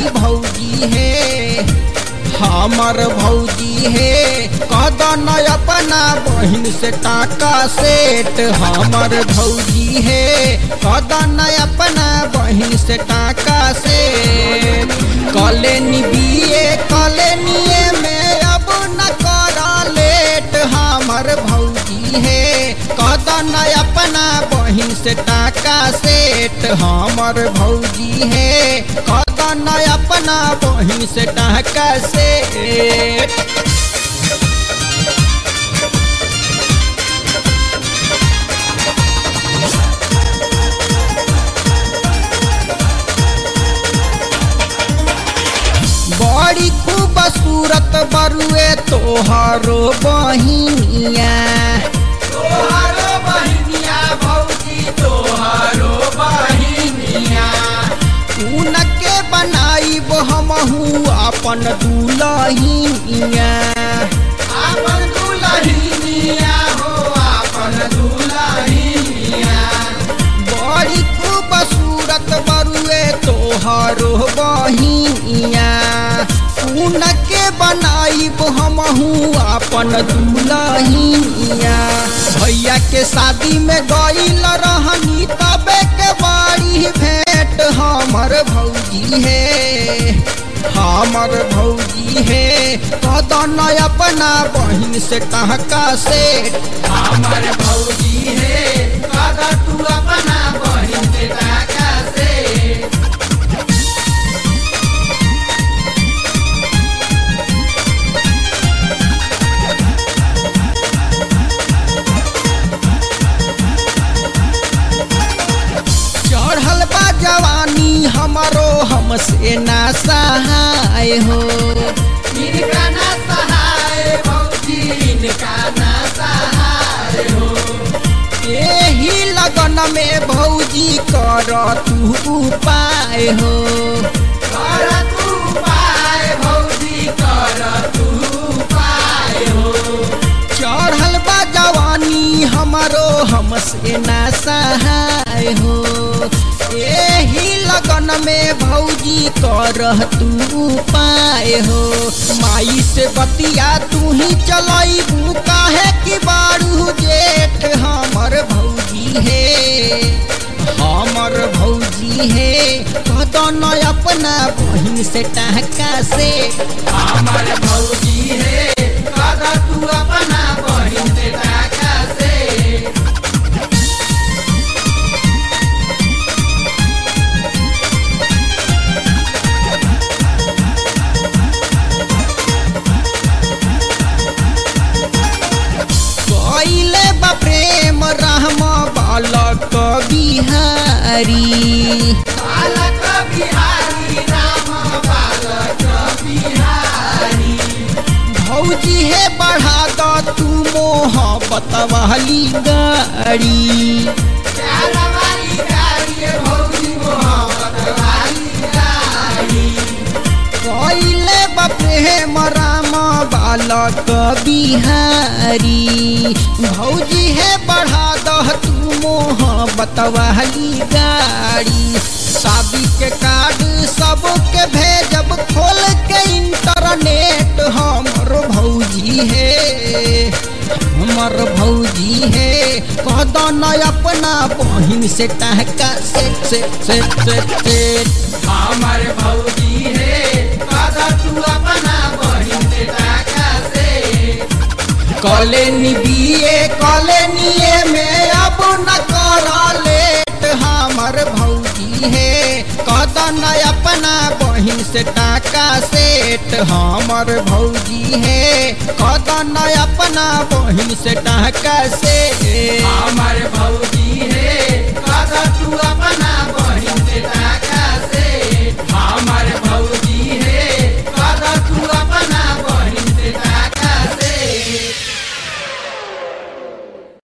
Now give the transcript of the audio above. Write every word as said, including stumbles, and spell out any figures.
हमारी भौजी है, हमर भौजी है, कदन अपना बहिन से टाका सेट। हमर भौजी है, कदन अपना बहिन से टाका सेट। कलेनी बीए कलेनिए में अब न कर लेट। हमर भौजी है, कदन अपना बहिन से टाका सेट। हमर भौजी है, कदन अपना बहिन से टाका सेट। बड़ी खूबसूरत बरुए तोहरो बहिनिया, तोहरो बहिनिया भौजी तोहरो बहिनिया। उनके बनाइब हमहू अपन दुलहिनिया, आपन दुलहिनिया हो आपन दुलहिनिया। बड़ी खूबसूरत बरुए तोहरो बहिनिया, उनके बनाइब हमहू अपन दुलहिनिया। भैया के शादी में गइल रहनी तबे के बड़ी भेंट। हमर भौजी है, हमर भौजी है, कदन अपना बहिन से टाका सेट। हमर भौजी है, कदन तू अपना बहिन से टाका सेट। चढ़ल बा जवानी हमरो हमसे ना सहाय हो, इनका ना सहाय भौजी इनका ना सहाय हो। एही लगन में भौजी कर तू उपाय हो, कर तू उपाय भौजी कर तू उपाय हो। चढ़ल बा जवानी हमरो हमसे ना सहाय हो। एही लगन में भौजी कर तू उपाय हो। माई से बतिया तू ही चलाइबू काहे कि बारू जेठ। हमर भौजी है, हमर भौजी है, कदन अपना बहिन से टाका सेट। हमर भौजी है, कदन तू अपना बहिन से टाका सेट। कइले बा प्रेम राम बालक बिहारी, बालक बिहारी राम बालक बिहारी। भौजी है बढ़ा द तू मोहब्बत वाली गाड़ी। प्यार वाली गाड़ी भौजी मोहब्बत वाली गाड़ी। कइले बा प्रेम राम बालक बिहारी, भौजी है बढ़ा द तू मोहब्बत वाली गाड़ी। शादी के कार्ड सबके भेजब खोल के इंटरनेट। हमर भौजी है, हमर भौजी है, कदन अपना बहिन से टाका set set set set set. हमर भौजी है, कदन तू अपना बहिन से टाका सेट। कलेनी बीए कलेनिए में अब न कर लेट। हमर भौजी है, कदन अपना बहिन से टाका सेट। हमर भौजी है, कदन अपना बहिन से टाका सेट। हमर भौजी है,